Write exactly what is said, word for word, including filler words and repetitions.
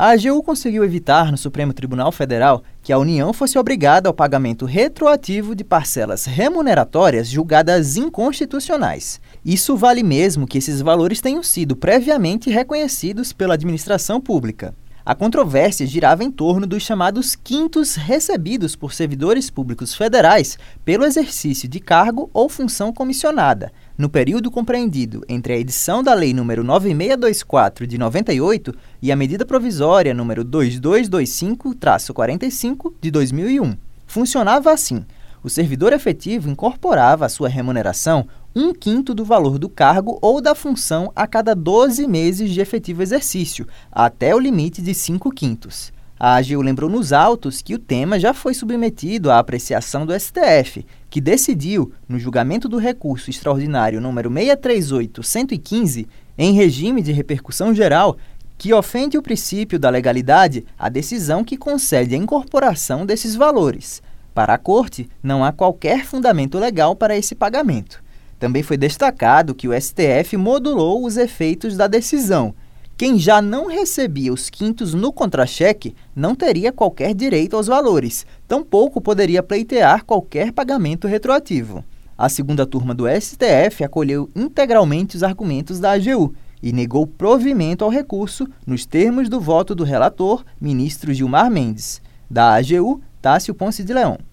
A AGU conseguiu evitar no Supremo Tribunal Federal que a União fosse obrigada ao pagamento retroativo de parcelas remuneratórias julgadas inconstitucionais. Isso vale mesmo que esses valores tenham sido previamente reconhecidos pela administração pública. A controvérsia girava em torno dos chamados quintos recebidos por servidores públicos federais pelo exercício de cargo ou função comissionada, no período compreendido entre a edição da Lei nº nove mil seiscentos e vinte e quatro, de noventa e oito, e a medida provisória número dois mil duzentos e vinte e cinco traço quarenta e cinco, de dois mil e um. Funcionava assim: o servidor efetivo incorporava à sua remuneração um quinto do valor do cargo ou da função a cada doze meses de efetivo exercício, até o limite de cinco quintos. A AGU lembrou nos autos que o tema já foi submetido à apreciação do S T F, que decidiu, no julgamento do recurso extraordinário número seiscentos e trinta e oito ponto cento e quinze, em regime de repercussão geral, que ofende o princípio da legalidade a decisão que concede a incorporação desses valores. Para a Corte, não há qualquer fundamento legal para esse pagamento. Também foi destacado que o S T F modulou os efeitos da decisão. Quem já não recebia os quintos no contra-cheque não teria qualquer direito aos valores, tampouco poderia pleitear qualquer pagamento retroativo. A segunda turma do S T F acolheu integralmente os argumentos da AGU e negou provimento ao recurso nos termos do voto do relator, ministro Gilmar Mendes. Da AGU, Tássio Ponce de Leão.